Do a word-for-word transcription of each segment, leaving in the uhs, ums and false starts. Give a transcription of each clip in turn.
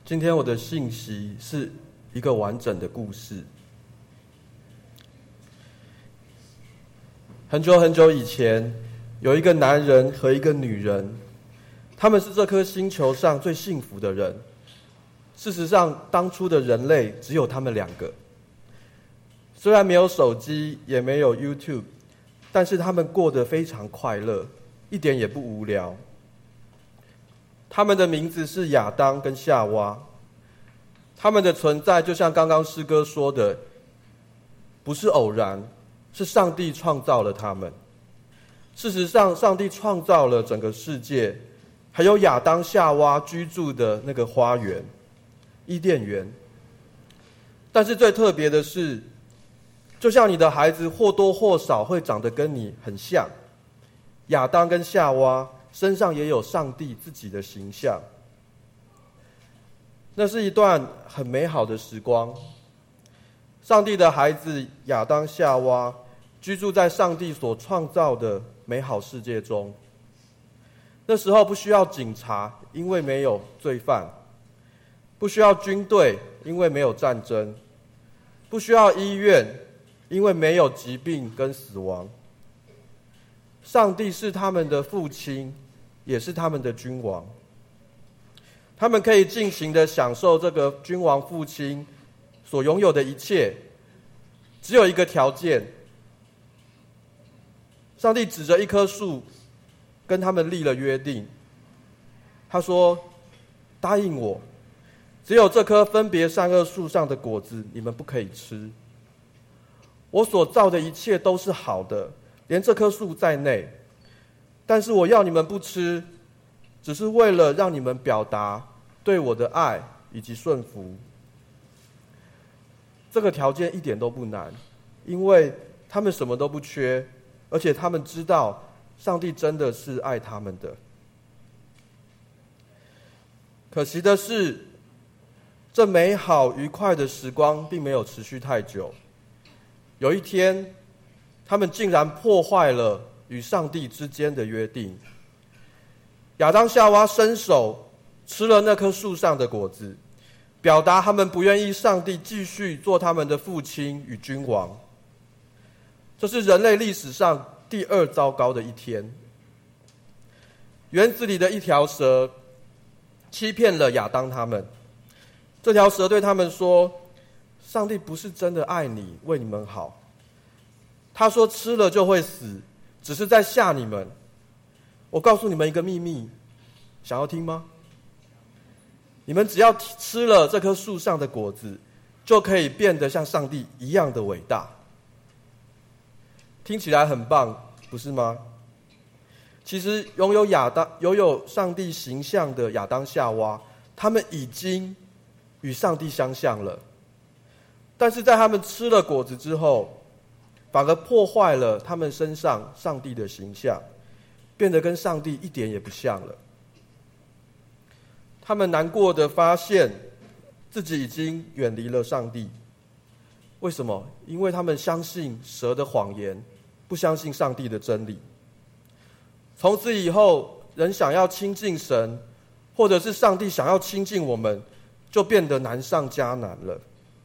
今天我的信息是一个完整的故事。很久很久以前，有一个男人和一个女人，他们是这颗星球上最幸福的人。事实上，当初的人类只有他们两个。虽然没有手机，也没有 YouTube， 但是他们过得非常快乐，一点也不无聊。他们的名字是亚当跟夏娃，他们的存在就像刚刚诗歌说的，不是偶然，是上帝创造了他们。事实上，上帝创造了整个世界，还有亚当夏娃居住的那个花园伊甸园。但是最特别的是，就像你的孩子或多或少会长得跟你很像，亚当跟夏娃身上也有上帝自己的形象。那是一段很美好的时光。上帝的孩子亚当夏娃居住在上帝所创造的美好世界中。那时候不需要警察，因为没有罪犯；不需要军队，因为没有战争；不需要医院，因为没有疾病跟死亡。上帝是他们的父亲，也是他们的君王。他们可以尽情地享受这个君王父亲所拥有的一切，只有一个条件。上帝指着一棵树跟他们立了约定，他说：答应我，只有这棵分别善恶树上的果子你们不可以吃。我所造的一切都是好的，连这棵树在内，但是我要你们不吃，只是为了让你们表达对我的爱以及顺服。这个条件一点都不难，因为他们什么都不缺，而且他们知道上帝真的是爱他们的。可惜的是，这美好愉快的时光并没有持续太久。有一天，他们竟然破坏了与上帝之间的约定。亚当夏娃伸手吃了那棵树上的果子，表达他们不愿意上帝继续做他们的父亲与君王。这是人类历史上第二糟糕的一天。园子里的一条蛇欺骗了亚当他们。这条蛇对他们说：上帝不是真的爱你，为你们好。他说吃了就会死，只是在吓你们。我告诉你们一个秘密，想要听吗？你们只要吃了这棵树上的果子，就可以变得像上帝一样的伟大。听起来很棒，不是吗？其实拥有亚当、拥有上帝形象的亚当夏娃，他们已经与上帝相像了。但是在他们吃了果子之后，反而破坏了他们身上上帝的形象，变得跟上帝一点也不像了。他们难过的发现自己已经远离了上帝。为什么？因为他们相信蛇的谎言，不相信上帝的真理。从此以后，人想要亲近神，或者是上帝想要亲近我们，就变得难上加难了。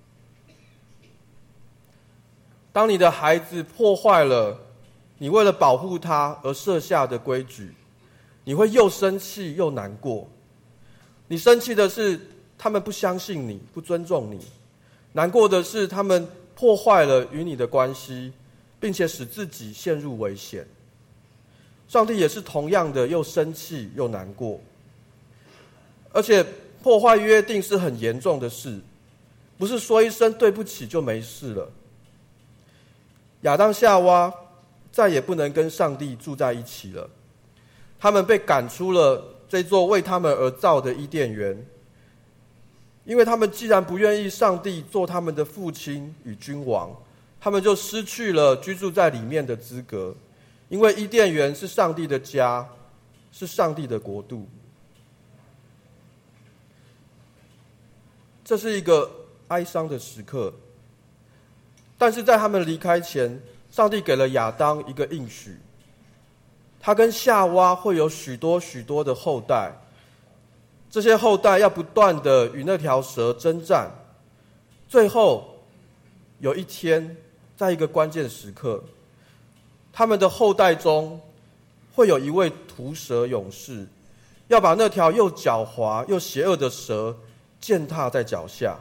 当你的孩子破坏了你为了保护他而设下的规矩，你会又生气又难过。你生气的是他们不相信你，不尊重你；难过的是他们破坏了与你的关系，并且使自己陷入危险。上帝也是同样的，又生气又难过。而且破坏约定是很严重的事，不是说一声对不起就没事了。亚当夏娃再也不能跟上帝住在一起了，他们被赶出了这座为他们而造的伊甸园。因为他们既然不愿意上帝做他们的父亲与君王，他们就失去了居住在里面的资格。因为伊甸园是上帝的家，是上帝的国度。这是一个哀伤的时刻，但是在他们离开前，上帝给了亚当一个应许，他跟夏娃会有许多许多的后代， 这些后代要不断的与那条蛇征战，最后有一天，在一个关键时刻，他们的后代中会有一位屠蛇勇士，要把那条又狡猾又邪恶的蛇践踏在脚下。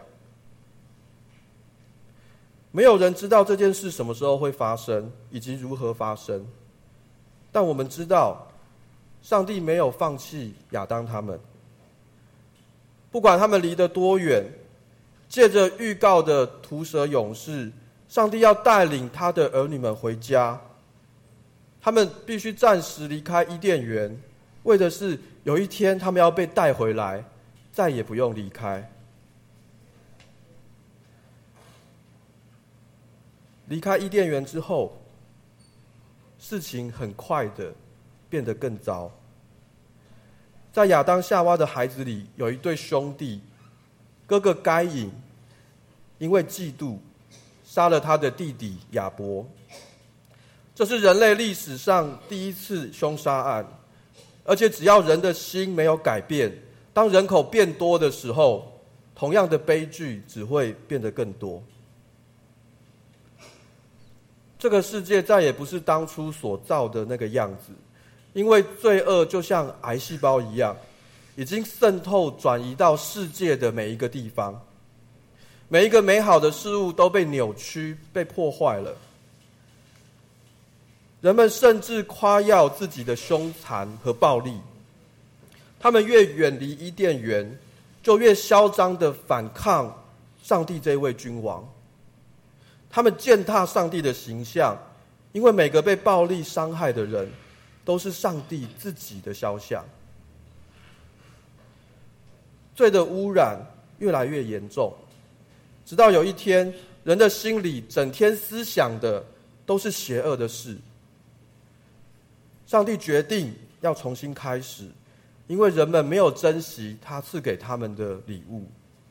没有人知道这件事什么时候会发生，以及如何发生。但我们知道，上帝没有放弃亚当他们。不管他们离得多远，借着预告的屠蛇勇士，上帝要带领他的儿女们回家。他们必须暂时离开伊甸园，为的是有一天他们要被带回来，再也不用离开。离开伊甸园之后，事情很快的变得更糟。在亚当夏娃的孩子里，有一对兄弟，哥哥该隐因为嫉妒杀了他的弟弟亚伯。这是人类历史上第一次凶杀案，而且只要人的心没有改变，当人口变多的时候，同样的悲剧只会变得更多。这个世界再也不是当初所造的那个样子，因为罪恶就像癌细胞一样，已经渗透转移到世界的每一个地方。每一个美好的事物都被扭曲、被破坏了。人们甚至夸耀自己的凶残和暴力。他们越远离伊甸园，就越嚣张地反抗上帝这位君王。他们践踏上帝的形象，因为每个被暴力伤害的人都是上帝自己的肖像。罪的污染越来越严重，直到有一天，人的心里整天思想的都是邪恶的事。上帝决定要重新开始，因为人们没有珍惜他赐给他们的礼物。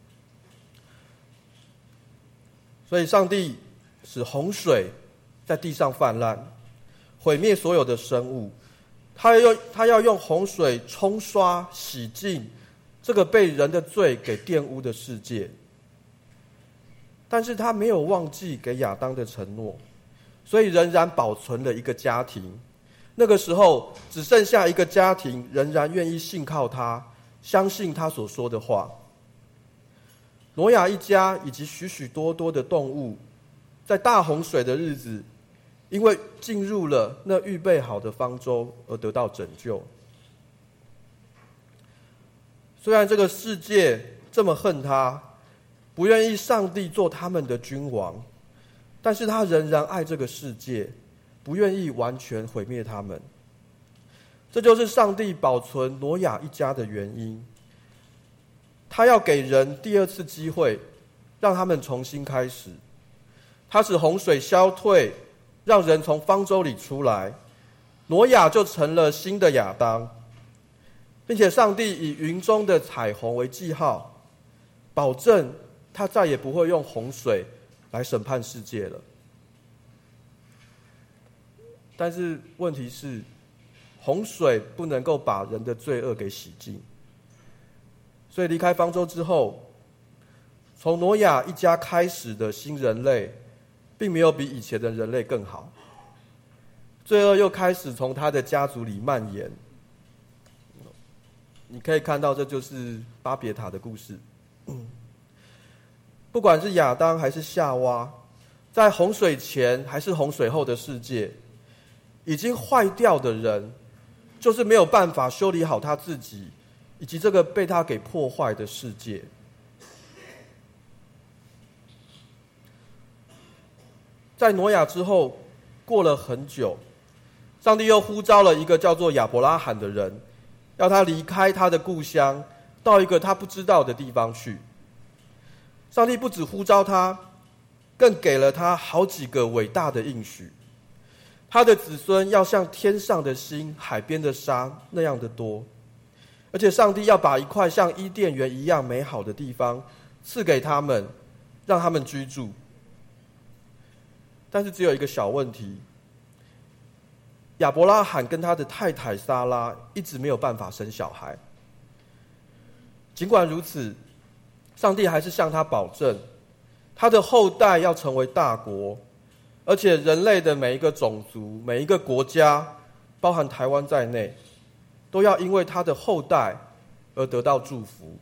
所以上帝使洪水在地上泛滥，毁灭所有的生物。他要用他要用洪水冲刷洗净这个被人的罪给玷污的世界。但是他没有忘记给亚当的承诺，所以仍然保存了一个家庭。那个时候只剩下一个家庭仍然愿意信靠他，相信他所说的话。挪亚一家以及许许多多的动物，在大洪水的日子，因为进入了那预备好的方舟而得到拯救。虽然这个世界这么恨他，不愿意上帝做他们的君王，但是他仍然爱这个世界，不愿意完全毁灭他们。这就是上帝保存挪亚一家的原因。他要给人第二次机会，让他们重新开始。他使洪水消退，让人从方舟里出来，挪亚就成了新的亚当，并且上帝以云中的彩虹为记号，保证他再也不会用洪水来审判世界了。但是问题是，洪水不能够把人的罪恶给洗净。所以离开方舟之后，从挪亚一家开始的新人类并没有比以前的人类更好，罪恶又开始从他的家族里蔓延。你可以看到，这就是巴别塔的故事。不管是亚当还是夏娃，在洪水前还是洪水后的世界，已经坏掉的人，就是没有办法修理好他自己，以及这个被他给破坏的世界。在挪亚之后，过了很久，上帝又呼召了一个叫做亚伯拉罕的人，要他离开他的故乡，到一个他不知道的地方去。上帝不只呼召他，更给了他好几个伟大的应许。他的子孙要像天上的星、海边的沙那样的多，而且上帝要把一块像伊甸园一样美好的地方赐给他们，让他们居住。但是只有一个小问题，亚伯拉罕跟他的太太撒拉一直没有办法生小孩。 尽管如此，上帝还是向他保证，他的后代要成为大国，而且人类的每一个种族、每一个国家，包含台湾在内，都要因为他的后代而得到祝福。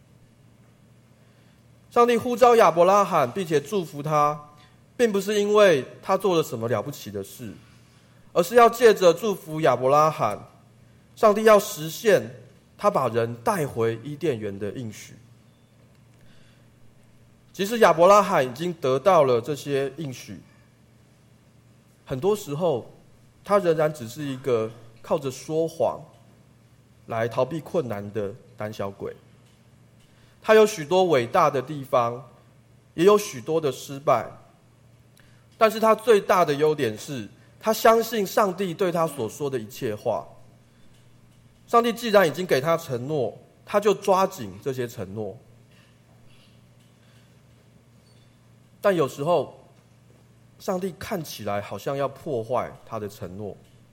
上帝呼召亚伯拉罕，并且祝福他，并不是因为他做了什么了不起的事，而是要借着祝福亚伯拉罕，上帝要实现他把人带回伊甸园的应许。即使亚伯拉罕已经得到了这些应许，很多时候他仍然只是一个靠着说谎来逃避困难的胆小鬼。他有许多伟大的地方，也有许多的失败，但是他最大的优点是，他相信上帝对他所说的一切话。上帝既然已经给他承诺，他就抓紧这些承诺。但有时候，上帝看起来好像要破坏他的承诺。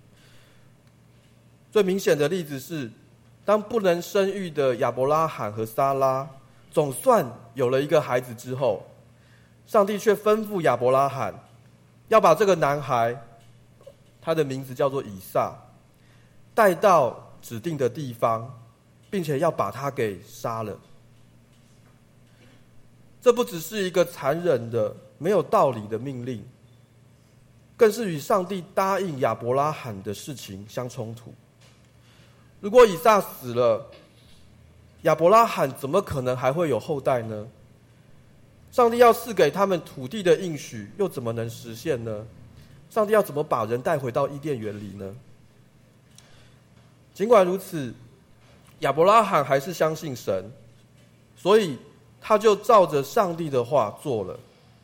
最明显的例子是，当不能生育的亚伯拉罕和撒拉总算有了一个孩子之后，上帝却吩咐亚伯拉罕要把这个男孩，他的名字叫做以撒，带到指定的地方，并且要把他给杀了。这不只是一个残忍的、没有道理的命令，更是与上帝答应亚伯拉罕的事情相冲突。如果以撒死了，亚伯拉罕怎么可能还会有后代呢？上帝要赐给他们土地的应许又怎么能实现呢？上帝要怎么把人带回到伊甸园里呢？尽管如此，亚伯拉罕还是相信神，所以他就照着上帝的话做了。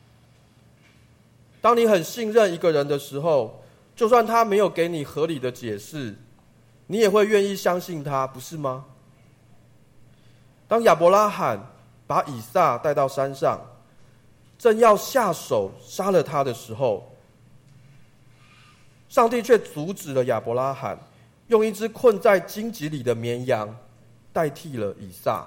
当你很信任一个人的时候，就算他没有给你合理的解释，你也会愿意相信他，不是吗？当亚伯拉罕把以撒带到山上，正要下手杀了他的时候，上帝却阻止了亚伯拉罕，用一只困在荆棘里的绵羊代替了以撒。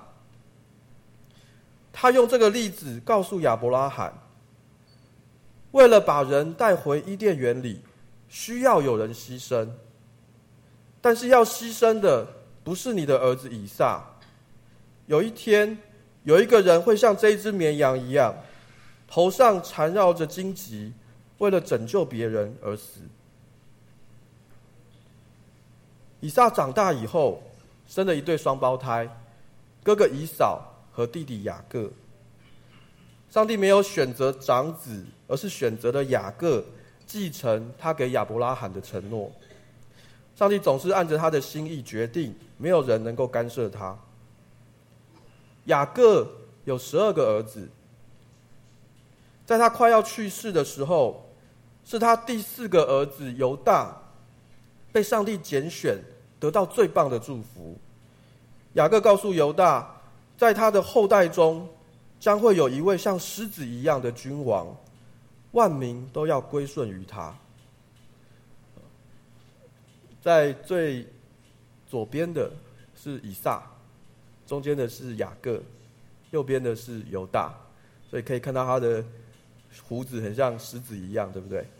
他用这个例子告诉亚伯拉罕，为了把人带回伊甸园里，需要有人牺牲，但是要牺牲的不是你的儿子以撒。有一天，有一个人会像这一只绵羊一样，头上缠绕着荆棘，为了拯救别人而死。以撒长大以后，生了一对双胞胎，哥哥以扫和弟弟雅各。上帝没有选择长子，而是选择了雅各继承他给亚伯拉罕的承诺。上帝总是按着他的心意决定，没有人能够干涉他。雅各有十二个儿子，在他快要去世的时候，是他第四个儿子犹大被上帝拣选，得到最棒的祝福。雅各告诉犹大，在他的后代中将会有一位像狮子一样的君王，万民都要归顺于他。在最左边的是以撒，中间的是雅各，右边的是犹大，所以可以看到他的胡子很像狮子一样，对不对？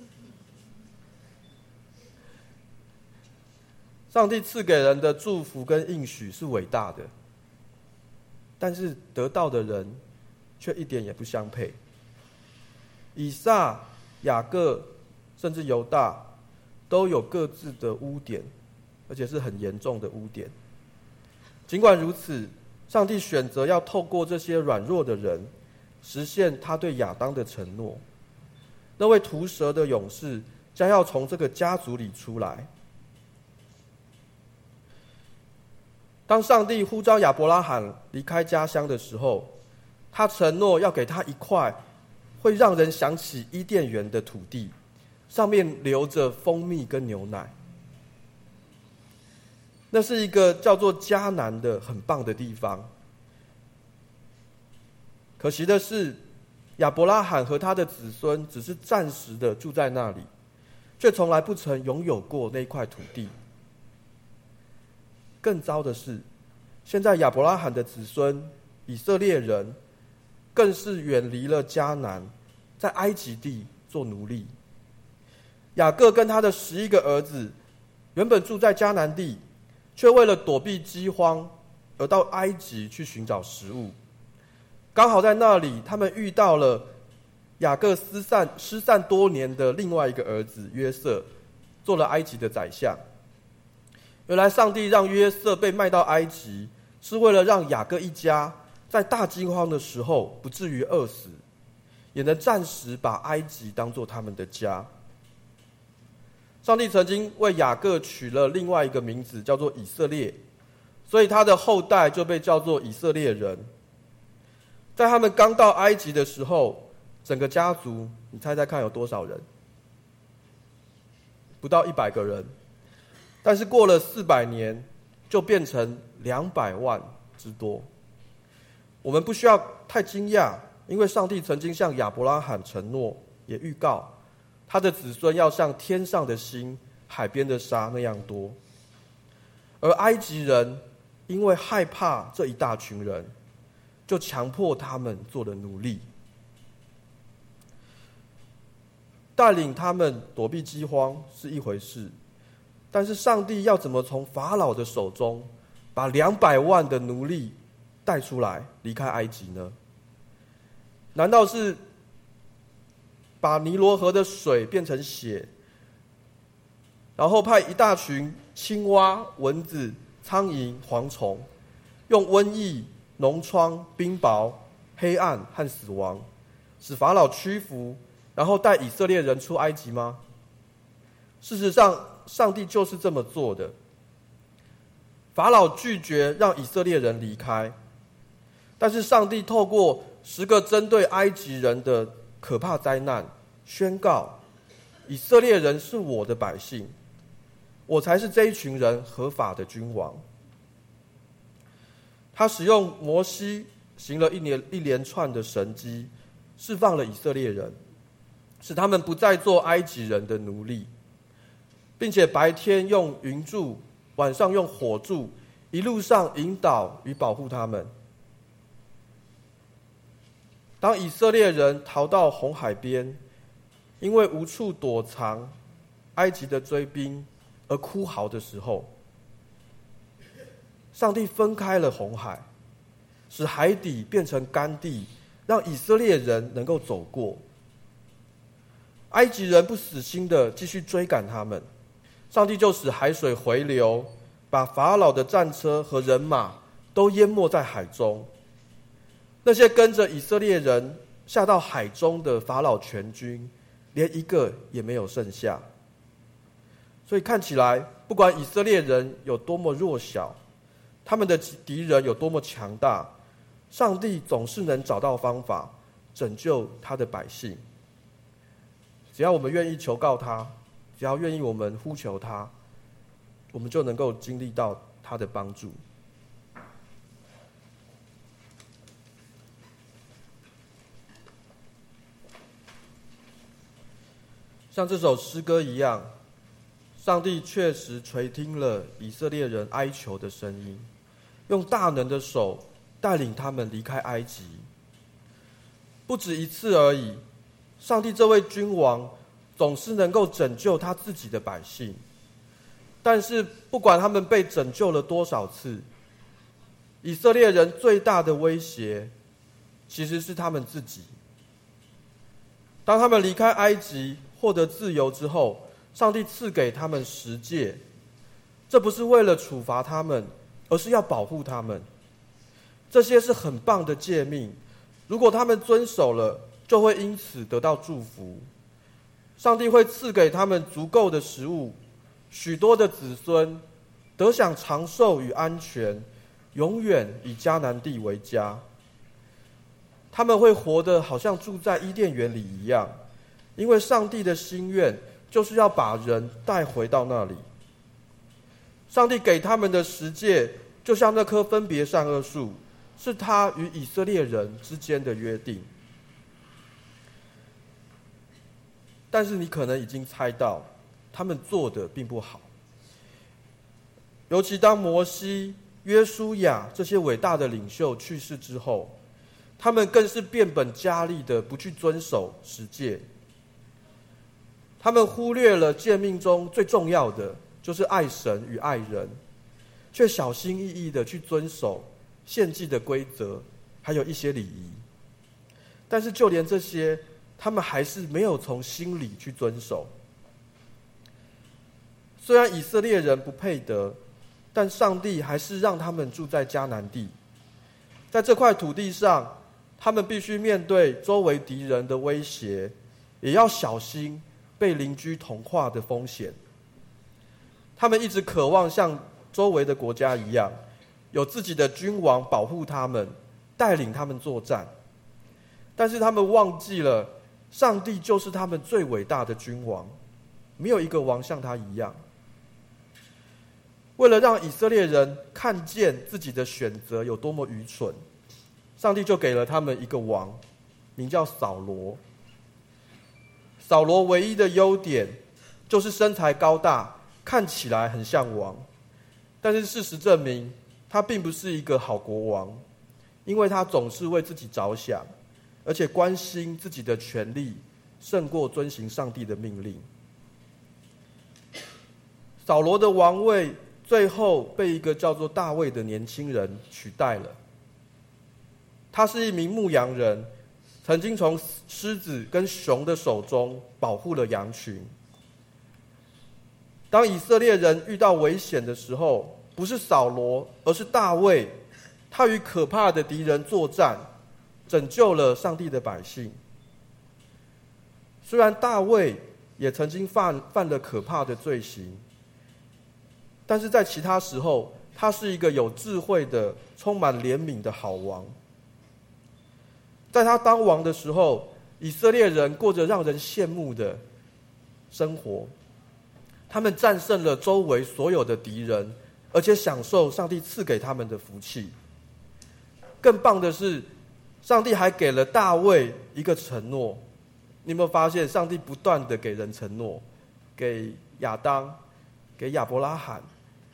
上帝赐给人的祝福跟应许是伟大的，但是得到的人却一点也不相配。以撒、雅各甚至犹大都有各自的污点，而且是很严重的污点。尽管如此，上帝选择要透过这些软弱的人，实现他对亚当的承诺。那位屠蛇的勇士将要从这个家族里出来。当上帝呼召亚伯拉罕离开家乡的时候，他承诺要给他一块会让人想起伊甸园的土地，上面流着蜂蜜跟牛奶。那是一个叫做迦南的很棒的地方。可惜的是，亚伯拉罕和他的子孙只是暂时的住在那里，却从来不曾拥有过那块土地。更糟的是， 现在亚伯拉罕的子孙以色列人，更是远离了迦南，在埃及地做奴隶。雅各跟他的十一个儿子，原本住在迦南地，却为了躲避饥荒，而到埃及去寻找食物。刚好在那里，他们遇到了雅各失散失散多年的另外一个儿子约瑟，做了埃及的宰相。原来上帝让约瑟被卖到埃及，是为了让雅各一家在大饥荒的时候不至于饿死，也能暂时把埃及当作他们的家。上帝曾经为雅各取了另外一个名字，叫做以色列，所以他的后代就被叫做以色列人。在他们刚到埃及的时候，整个家族，你猜猜看有多少人？不到一百个人。但是过了四百年，就变成两百万之多。我们不需要太惊讶，因为上帝曾经向亚伯拉罕承诺，也预告他的子孙要像天上的星、海边的沙那样多。而埃及人因为害怕这一大群人，就强迫他们做了奴隶，带领他们躲避饥荒是一回事，但是上帝要怎么从法老的手中把两百万的奴隶带出来离开埃及呢？难道是把尼罗河的水变成血，然后派一大群青蛙、蚊子、苍蝇、蝗虫，用瘟疫、脓疮、冰雹、黑暗和死亡，使法老屈服，然后带以色列人出埃及吗？事实上，上帝就是这么做的。法老拒绝让以色列人离开，但是上帝透过十个针对埃及人的可怕灾难，宣告以色列人是我的百姓，我才是这一群人合法的君王。他使用摩西行了一连一连串的神迹，释放了以色列人，使他们不再做埃及人的奴隶，并且白天用云柱，晚上用火柱，一路上引导与保护他们。当以色列人逃到红海边，因为无处躲藏埃及的追兵而哭嚎的时候，上帝分开了红海，使海底变成干地，让以色列人能够走过。埃及人不死心的继续追赶他们，上帝就使海水回流，把法老的战车和人马都淹没在海中。那些跟着以色列人下到海中的法老全军，连一个也没有剩下。所以看起来，不管以色列人有多么弱小，他们的敌人有多么强大，上帝总是能找到方法拯救他的百姓。只要我们愿意求告他，只要愿意我们呼求他，我们就能够经历到他的帮助。像这首诗歌一样，上帝确实垂听了以色列人哀求的声音，用大能的手带领他们离开埃及。不止一次而已，上帝这位君王总是能够拯救他自己的百姓，但是不管他们被拯救了多少次，以色列人最大的威胁其实是他们自己。当他们离开埃及获得自由之后，上帝赐给他们十诫，这不是为了处罚他们，而是要保护他们。这些是很棒的诫命，如果他们遵守了，就会因此得到祝福。上帝会赐给他们足够的食物，许多的子孙，得享长寿与安全，永远以迦南地为家。他们会活得好像住在伊甸园里一样，因为上帝的心愿就是要把人带回到那里。上帝给他们的十诫，就像那棵分别善恶树，是他与以色列人之间的约定。但是你可能已经猜到，他们做的并不好。尤其当摩西约书亚这些伟大的领袖去世之后，他们更是变本加厉的不去遵守十诫。他们忽略了诫命中最重要的，就是爱神与爱人，却小心翼翼的去遵守献祭的规则，还有一些礼仪。但是就连这些，他们还是没有从心里去遵守。虽然以色列人不配得，但上帝还是让他们住在迦南地。在这块土地上，他们必须面对周围敌人的威胁，也要小心被邻居同化的风险。他们一直渴望像周围的国家一样，有自己的君王保护他们，带领他们作战。但是他们忘记了，上帝就是他们最伟大的君王，没有一个王像他一样。为了让以色列人看见自己的选择有多么愚蠢，上帝就给了他们一个王，名叫扫罗。扫罗唯一的优点就是身材高大，看起来很像王。但是事实证明，他并不是一个好国王，因为他总是为自己着想，而且关心自己的权利胜过遵行上帝的命令。扫罗的王位最后被一个叫做大卫的年轻人取代了。他是一名牧羊人，曾经从狮子跟熊的手中保护了羊群。当以色列人遇到危险的时候，不是扫罗，而是大卫，他与可怕的敌人作战，拯救了上帝的百姓。虽然大卫也曾经犯犯了可怕的罪行，但是在其他时候，他是一个有智慧的、充满怜悯的好王。在他当王的时候，以色列人过着让人羡慕的生活，他们战胜了周围所有的敌人，而且享受上帝赐给他们的福气。更棒的是，上帝还给了大卫一个承诺。你有没有发现，上帝不断的给人承诺，给亚当，给亚伯拉罕，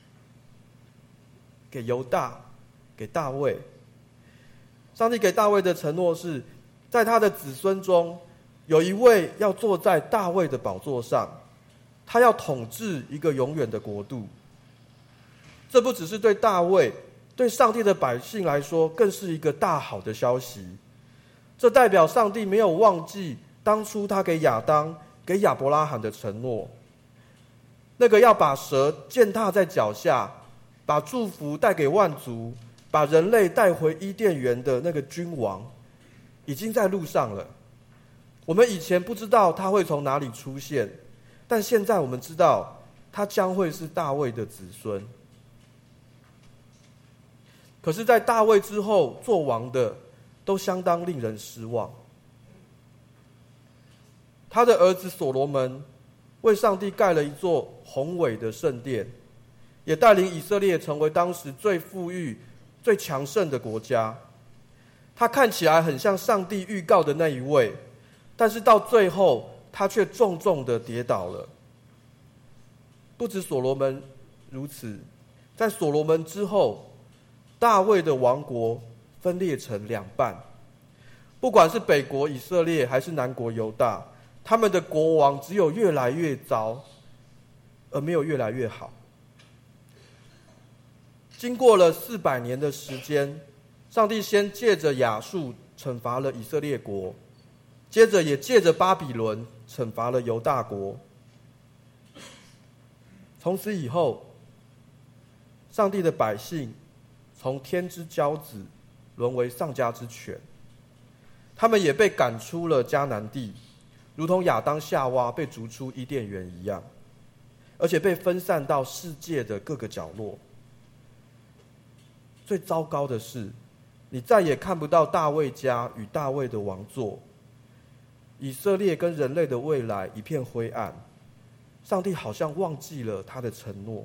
给犹大，给大卫。上帝给大卫的承诺是，在他的子孙中，有一位要坐在大卫的宝座上，他要统治一个永远的国度。这不只是对大卫，对上帝的百姓来说，更是一个大好的消息。这代表上帝没有忘记当初他给亚当、给亚伯拉罕的承诺，那个要把蛇践踏在脚下，把祝福带给万族，把人类带回伊甸园的那个君王，已经在路上了。我们以前不知道他会从哪里出现，但现在我们知道，他将会是大卫的子孙。可是在大卫之后做王的，都相当令人失望。他的儿子所罗门为上帝盖了一座宏伟的圣殿，也带领以色列成为当时最富裕、最强盛的国家。他看起来很像上帝预告的那一位，但是到最后，他却重重的跌倒了。不止所罗门如此，在所罗门之后，大卫的王国分裂成两半。不管是北国以色列还是南国犹大，他们的国王只有越来越糟，而没有越来越好。经过了四百年的时间，上帝先借着亚述惩罚了以色列国，接着也借着巴比伦惩罚了犹大国。从此以后，上帝的百姓从天之骄子沦为丧家之犬，他们也被赶出了迦南地，如同亚当夏娃被逐出伊甸园一样，而且被分散到世界的各个角落。最糟糕的是，你再也看不到大卫家与大卫的王座，以色列跟人类的未来一片灰暗。上帝好像忘记了他的承诺，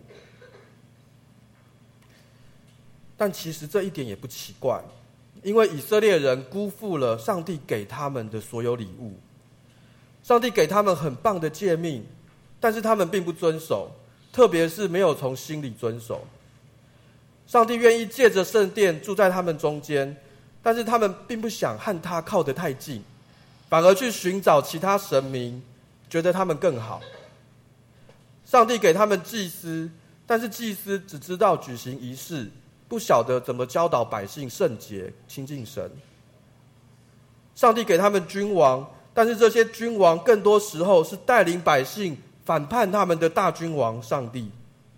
但其实这一点也不奇怪，因为以色列人辜负了上帝给他们的所有礼物。上帝给他们很棒的诫命，但是他们并不遵守，特别是没有从心里遵守。 上帝愿意借着圣殿住在他们中间，但是他们并不想和他靠得太近，反而去寻找其他神明，觉得他们更好。上帝给他们祭司，但是祭司只知道举行仪式，不晓得怎么教导百姓圣洁亲近神。上帝给他们君王，但是这些君王更多时候是带领百姓反叛他们的大君王上帝。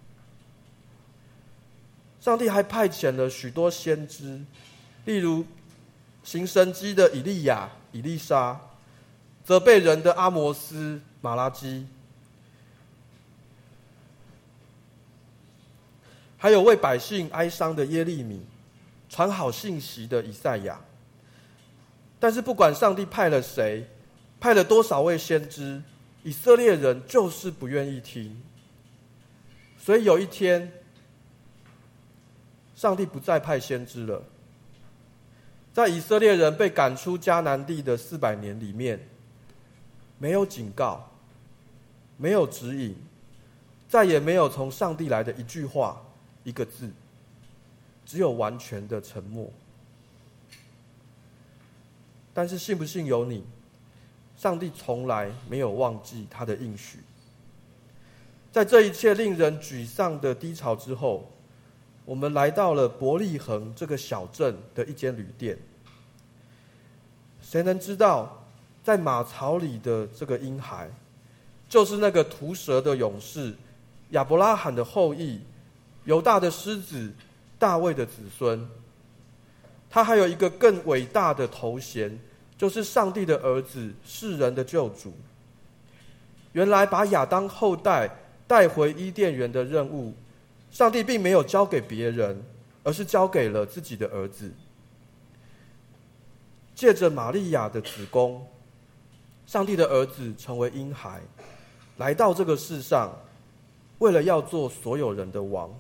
上帝还派遣了许多先知，例如行神迹的以利亚、以利沙，责备人的阿摩斯、马拉基，还有为百姓哀伤的耶利米，传好信息的以赛亚。但是不管上帝派了谁，派了多少位先知，以色列人就是不愿意听。所以有一天，上帝不再派先知了。在以色列人被赶出迦南地的四百年里面，没有警告，没有指引，再也没有从上帝来的一句话、一个字，只有完全的沉默。但是信不信由你，上帝从来没有忘记他的应许。在这一切令人沮丧的低潮之后，我们来到了伯利恒这个小镇的一间旅店。谁能知道，在马槽里的这个婴孩，就是那个屠蛇的勇士，亚伯拉罕的后裔，犹大的狮子，大卫的子孙。他还有一个更伟大的头衔，就是上帝的儿子，世人的救主。原来把亚当后代带回伊甸园的任务，上帝并没有交给别人，而是交给了自己的儿子。借着玛利亚的子宫，上帝的儿子成为婴孩，来到这个世上，为了要做所有人的王。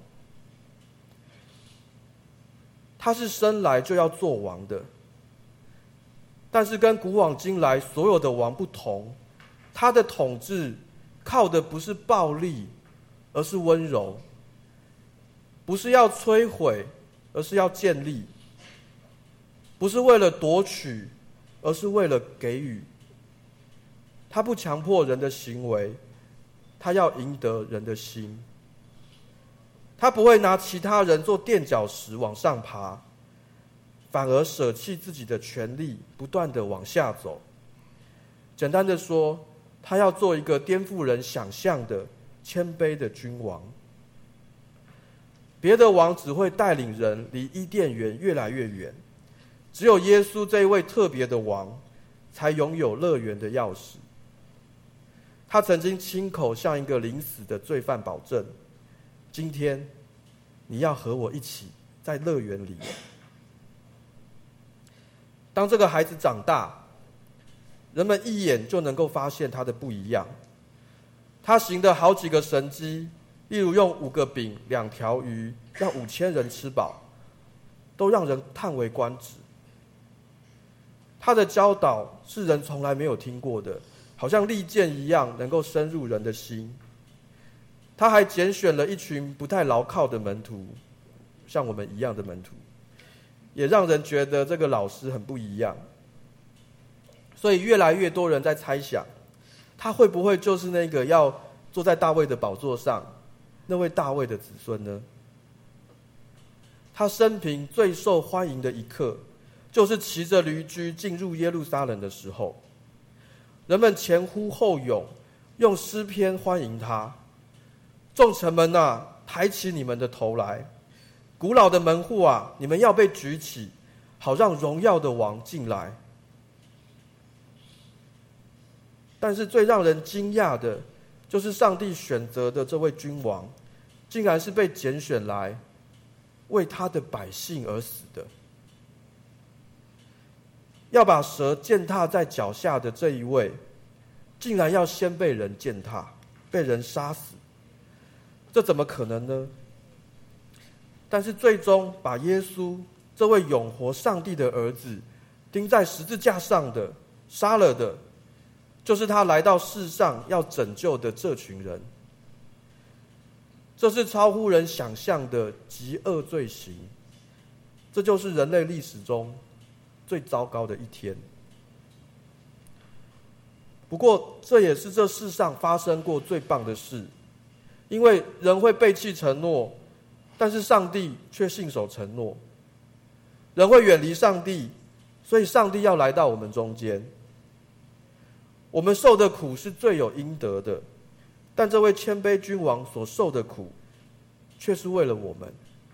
他是生来就要做王的，但是跟古往今来所有的王不同，他的统治靠的不是暴力，而是温柔；不是要摧毁，而是要建立；不是为了夺取，而是为了给予。他不强迫人的行为，他要赢得人的心。他不会拿其他人做垫脚石往上爬，反而舍弃自己的权利，不断的往下走。简单的说，他要做一个颠覆人想象的谦卑的君王。别的王只会带领人离伊甸园越来越远，只有耶稣这一位特别的王，才拥有乐园的钥匙。他曾经亲口向一个临死的罪犯保证，今天你要和我一起在乐园里。当这个孩子长大，人们一眼就能够发现他的不一样。他行的好几个神迹，例如用五个饼两条鱼让五千人吃饱，都让人叹为观止。他的教导是人从来没有听过的，好像利剑一样能够深入人的心。他还拣选了一群不太牢靠的门徒，像我们一样的门徒，也让人觉得这个老师很不一样。所以越来越多人在猜想，他会不会就是那个要坐在大卫的宝座上那位大卫的子孙呢？他生平最受欢迎的一刻，就是骑着驴驹进入耶路撒冷的时候，人们前呼后拥，用诗篇欢迎他。众臣们啊，抬起你们的头来，古老的门户啊，你们要被举起，好让荣耀的王进来。但是最让人惊讶的，就是上帝选择的这位君王，竟然是被拣选来为他的百姓而死的。要把蛇践踏在脚下的这一位，竟然要先被人践踏，被人杀死，这怎么可能呢？但是最终把耶稣这位永活上帝的儿子钉在十字架上的、杀了的，就是他来到世上要拯救的这群人。 这是超乎人想象的极恶罪行，这就是人类历史中最糟糕的一天。不过，这也是这世上发生过最棒的事，因为人会背弃承诺，但是上帝却信守承诺。人会远离上帝，所以上帝要来到我们中间。我们受的苦是罪有应得的，但这位谦卑君王所受的苦，却是为了我们。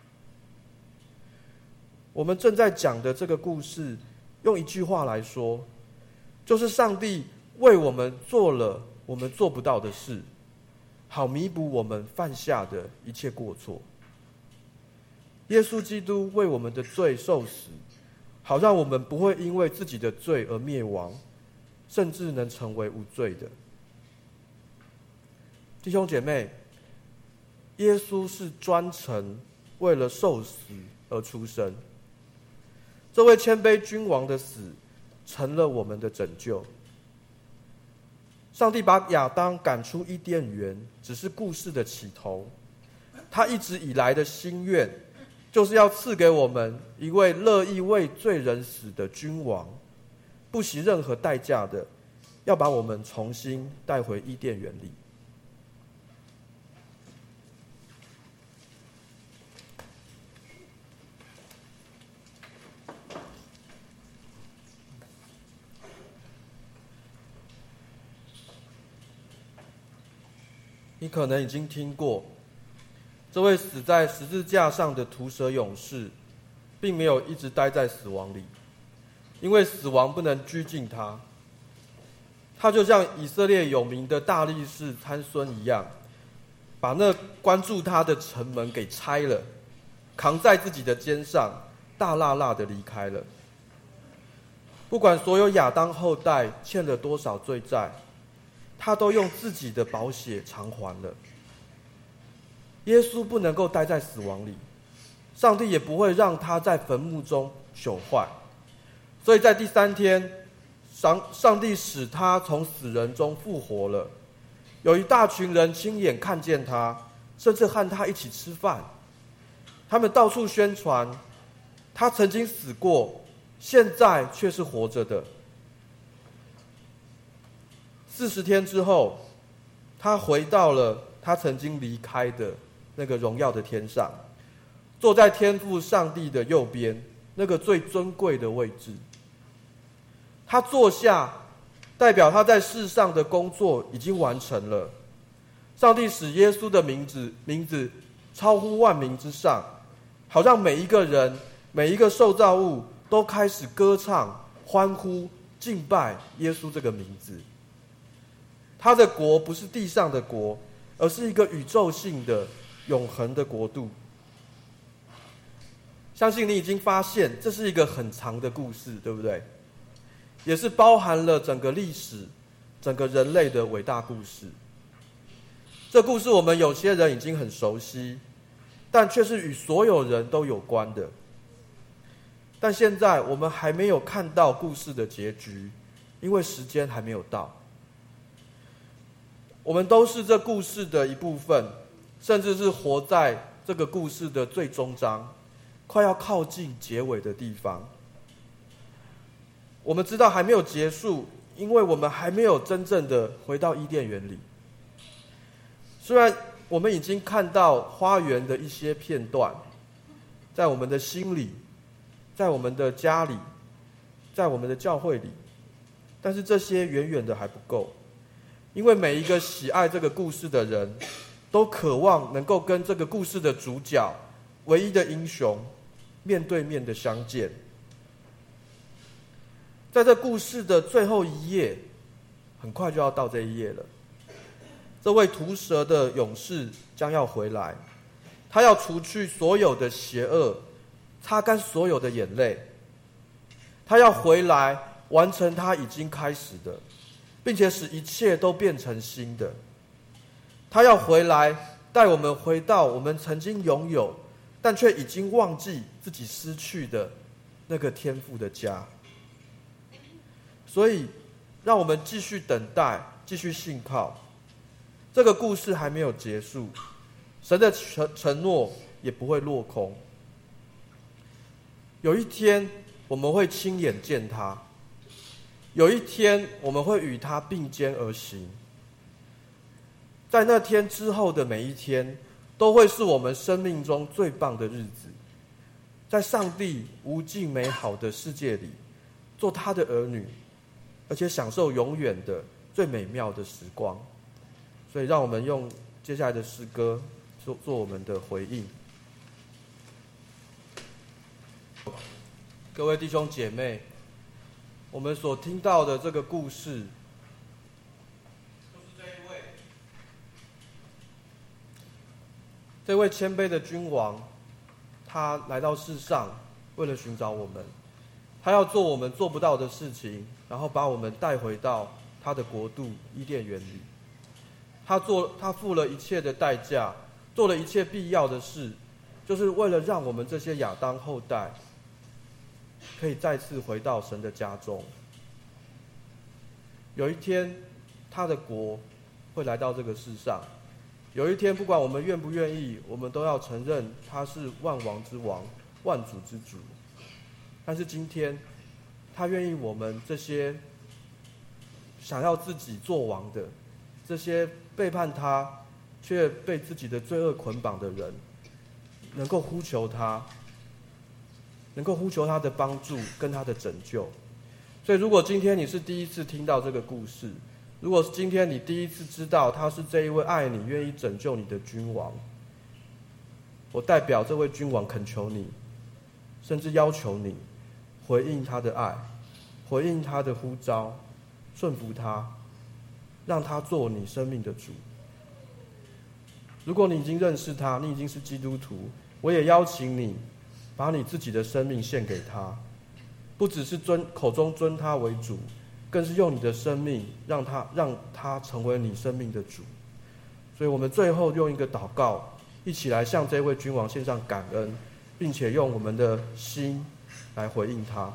我们正在讲的这个故事，用一句话来说，就是上帝为我们做了我们做不到的事，好弥补我们犯下的一切过错。耶稣基督为我们的罪受死，好让我们不会因为自己的罪而灭亡，甚至能成为无罪的。弟兄姐妹，耶稣是专程为了受死而出生。这位谦卑君王的死成了我们的拯救。上帝把亚当赶出伊甸园，只是故事的起头。他一直以来的心愿，就是要赐给我们一位乐意为罪人死的君王，不惜任何代价的，要把我们重新带回伊甸园里。你可能已经听过，这位死在十字架上的屠蛇勇士，并没有一直待在死亡里，因为死亡不能拘禁他。他就像以色列有名的大力士参孙一样，把那关住他的城门给拆了，扛在自己的肩上，大剌剌的离开了。不管所有亚当后代欠了多少罪债，他都用自己的宝血偿还了。耶稣不能够待在死亡里，上帝也不会让他在坟墓中朽坏，所以在第三天，上上帝使他从死人中复活了。有一大群人亲眼看见他，甚至和他一起吃饭。他们到处宣传，他曾经死过，现在却是活着的。四十天之后，他回到了他曾经离开的那个荣耀的天上，坐在天父上帝的右边，那个最尊贵的位置。他坐下，代表他在世上的工作已经完成了。上帝使耶稣的名字名字超乎万名之上，好让每一个人、每一个受造物都开始歌唱、欢呼、敬拜耶稣这个名字。他的国不是地上的国，而是一个宇宙性的永恒的国度。相信你已经发现，这是一个很长的故事，对不对？也是包含了整个历史、整个人类的伟大故事。这故事我们有些人已经很熟悉，但却是与所有人都有关的。但现在我们还没有看到故事的结局，因为时间还没有到。我们都是这故事的一部分，甚至是活在这个故事的最终章，快要靠近结尾的地方。我们知道还没有结束，因为我们还没有真正的回到伊甸园里。虽然我们已经看到花园的一些片段，在我们的心里，在我们的家里，在我们的教会里，但是这些远远的还不够。因为每一个喜爱这个故事的人，都渴望能够跟这个故事的主角、唯一的英雄面对面的相见。在这故事的最后一页，很快就要到这一页了。这位屠蛇的勇士将要回来，他要除去所有的邪恶，擦干所有的眼泪。他要回来完成他已经开始的，并且使一切都变成新的。他要回来，带我们回到我们曾经拥有，但却已经忘记自己失去的那个天父的家。所以，让我们继续等待，继续信靠。这个故事还没有结束， 神的承承诺也不会落空。有一天我们会亲眼见他，有一天我们会与他并肩而行。在那天之后的每一天，都会是我们生命中最棒的日子，在上帝无尽美好的世界里，做他的儿女，而且享受永远的最美妙的时光。所以让我们用接下来的诗歌做做我们的回应。各位弟兄姐妹，我们所听到的这个故事，就是这一位这位谦卑的君王，他来到世上，为了寻找我们，他要做我们做不到的事情，然后把我们带回到他的国度伊甸园里。他做，他付了一切的代价，做了一切必要的事，就是为了让我们这些亚当后代可以再次回到神的家中。有一天，他的国会来到这个世上。有一天，不管我们愿不愿意，我们都要承认他是万王之王，万主之主。但是今天，他愿意我们这些想要自己做王的，这些背叛他却被自己的罪恶捆绑的人，能够呼求他，能够呼求他的帮助跟他的拯救。所以如果今天你是第一次听到这个故事，如果今天你第一次知道他是这一位爱你愿意拯救你的君王，我代表这位君王恳求你，甚至要求你回应他的爱，回应他的呼召，顺服他，让他做你生命的主。如果你已经认识他，你已经是基督徒，我也邀请你把你自己的生命献给他，不只是尊口中尊他为主，更是用你的生命让他让他成为你生命的主。所以我们最后用一个祷告，一起来向这位君王献上感恩，并且用我们的心来回应他。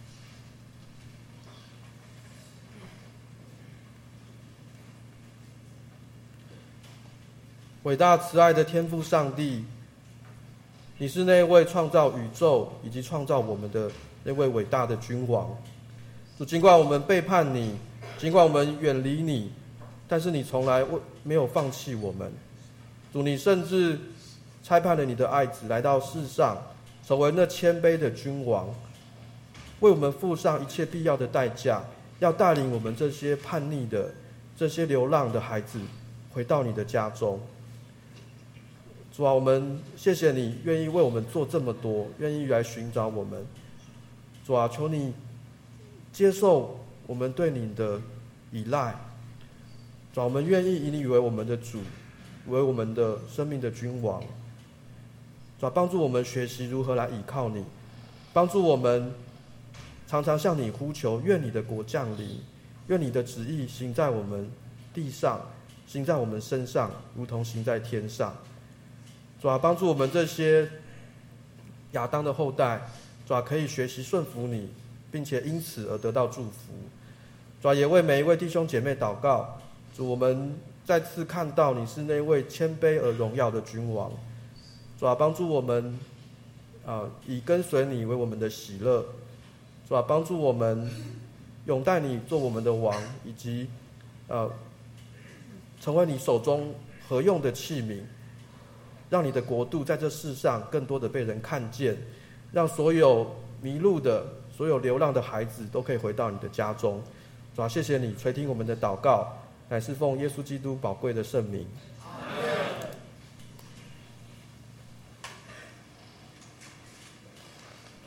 伟大慈爱的天父上帝，你是那位创造宇宙以及创造我们的那位伟大的君王。主，尽管我们背叛你，尽管我们远离你，但是你从来没有放弃我们。主，你甚至差派了你的爱子来到世上，成为那谦卑的君王，为我们付上一切必要的代价，要带领我们这些叛逆的、这些流浪的孩子回到你的家中。主啊，我们谢谢你愿意为我们做这么多，愿意来寻找我们。主啊，求你接受我们对你的依赖。主啊，我们愿意以你为我们的主，为我们的生命的君王。主啊，帮助我们学习如何来倚靠你，帮助我们常常向你呼求，愿你的国降临，愿你的旨意行在我们地上，行在我们身上，如同行在天上。主啊，帮助我们这些亚当的后代，主啊，可以学习顺服你，并且因此而得到祝福。主啊，也为每一位弟兄姐妹祷告。主，我们再次看到你是那位谦卑而荣耀的君王。主啊，帮助我们啊，以跟随你为我们的喜乐。主啊，帮助我们拥戴你做我们的王，以及呃，成为你手中合用的器皿，让你的国度在这世上更多的被人看见，让所有迷路的、所有流浪的孩子都可以回到你的家中。主啊，谢谢你垂听我们的祷告，乃是奉耶稣基督宝贵的圣名。